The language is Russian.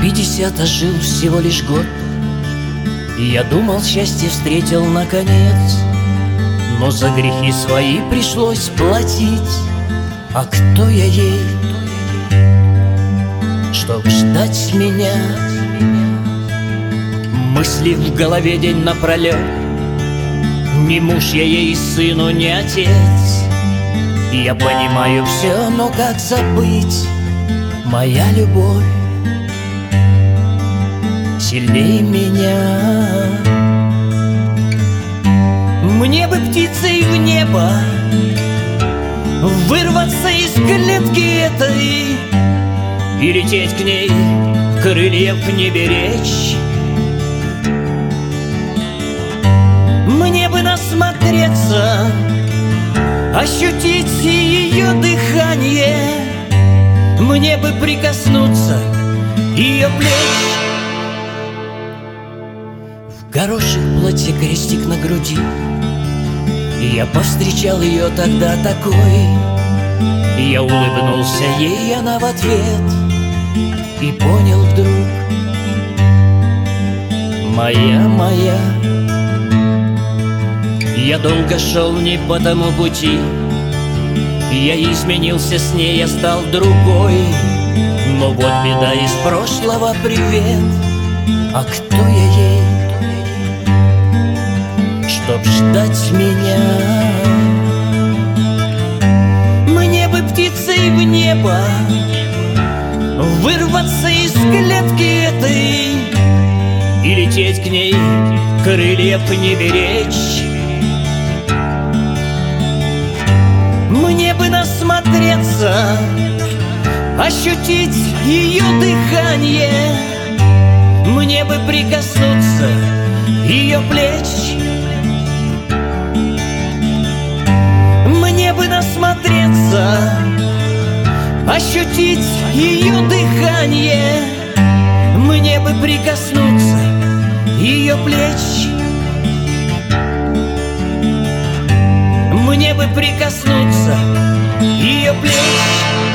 50, а жил всего лишь год. И я думал, счастье встретил наконец, но за грехи свои пришлось платить. А кто я ей, чтоб ждать меня? Мысли в голове день напролет. Ни муж я ей, сыну, не отец. Я понимаю все, но как забыть? Моя любовь сильнее меня. Мне бы птицей в небо вырваться из клетки этой и лететь к ней, крыльев не беречь. Мне бы насмотреться, ощутить ее дыхание. Мне бы прикоснуться ее плеч. В горошек платье, крестик на груди. И я повстречал ее тогда такой. И я улыбнулся ей, она в ответ. И понял вдруг: моя, моя. Я долго шел не по тому пути. Я изменился с ней, я стал другой. Но вот беда, из прошлого привет. А кто я ей, чтоб ждать меня? Мне бы птицей в небо вырваться из клетки этой и лететь к ней, крыльев не беречь. Мне бы насмотреться, ощутить ее дыхание. Мне бы прикоснуться ее плеч. Мне бы насмотреться, ощутить ее дыхание. Мне бы прикоснуться ее плеч. Мне бы прикоснуться ее плеч.